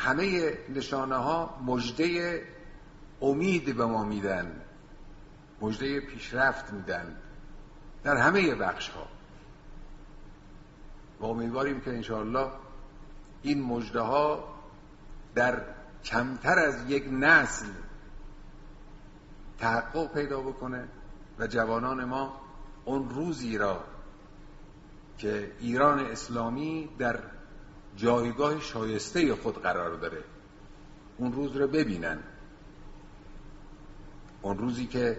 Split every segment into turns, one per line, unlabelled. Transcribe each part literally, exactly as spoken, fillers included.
همه نشانه ها مژده امید به ما میدن، مژده پیشرفت میدن در همه بخش ها و امیدواریم که انشاءالله این مژده ها در کمتر از یک نسل تحقق پیدا بکنه و جوانان ما اون روزی را که ایران اسلامی در جایگاه شایسته خود قرار داره اون روز رو ببینن، اون روزی که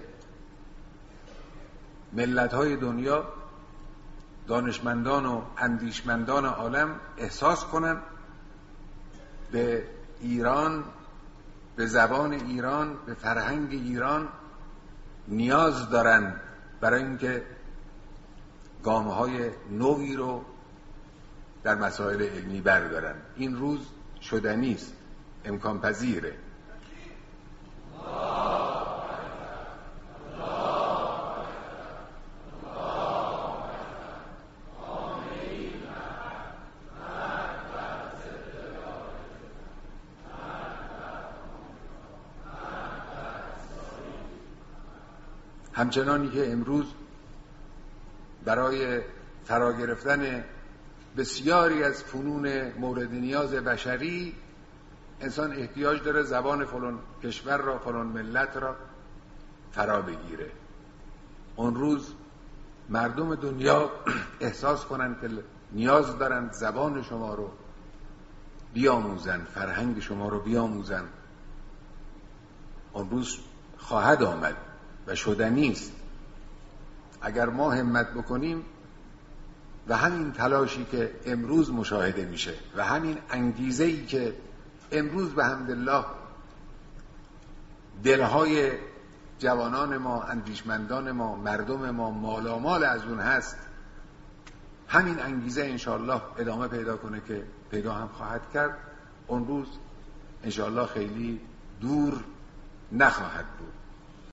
ملت‌های دنیا، دانشمندان و اندیشمندان عالم احساس کنن به ایران، به زبان ایران، به فرهنگ ایران نیاز دارن برای اینکه گام‌های نوی رو در مسائل علمی بردارن. این روز شدنی است، امکان پذیره. همچنانی که امروز برای فرا گرفتن بسیاری از فنون مورد نیاز بشری انسان احتیاج داره زبان فلان کشور را، فلان ملت را فرا بگیره. اون روز مردم دنیا احساس کنن که نیاز دارن زبان شما رو بیاموزن، فرهنگ شما رو بیاموزن. اون روز خواهد آمد و شدنی است اگر ما همت بکنیم و همین تلاشی که امروز مشاهده میشه و همین انگیزه‌ای که امروز به حمدالله دلهای جوانان ما، اندیشمندان ما، مردم ما مالامال از اون هست، همین انگیزه انشاءالله ادامه پیدا کنه که پیدا هم خواهد کرد، اون روز انشاءالله خیلی دور نخواهد بود.